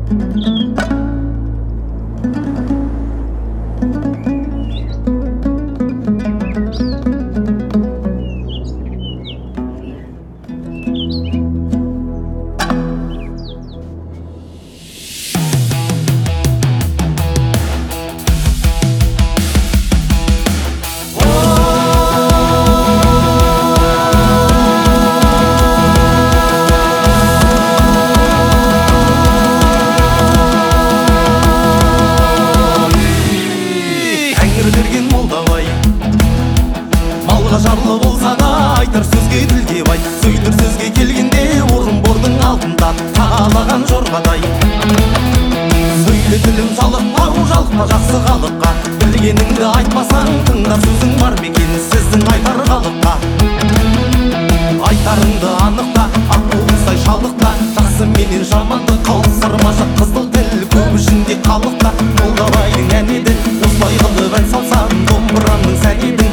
Жарлы болса да айтар сөзге тілге бай, сөйтір сөзге келгенде орынбордың алдында тағалаған жорғадай. Сөйле тілім жалықпау, жалықпа жақсы халыққа, білгеніңді айтпасаң тыңдар сөзің бар ма екен сіздің айтар халыққа. Айтарыңды анықта, аққуымсай шалықта, жақсы менен жаманды қалыстырма жат қызыл тіл көп ішінде қалықта. Молдабайдың әні еді, осылай қылып ән салсам домбыраның сәні едің.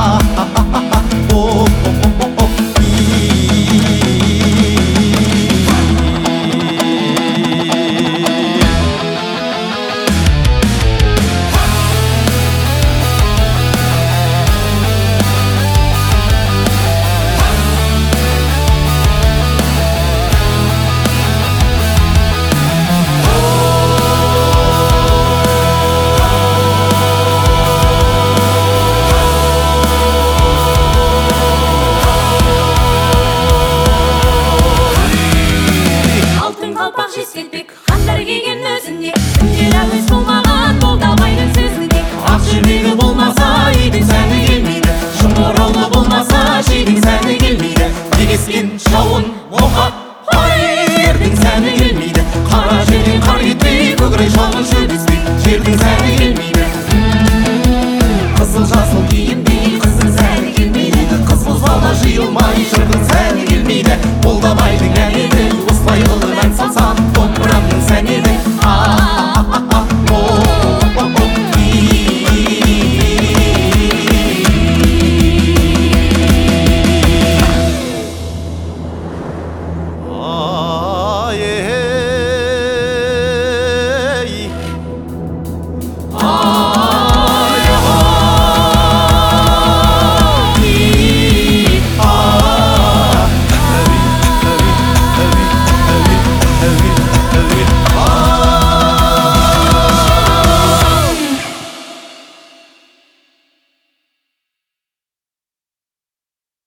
Хаттар келген өзіне, үндер әуес болмаған Молдабайдың сөзіне. Ақ жібегі болмаса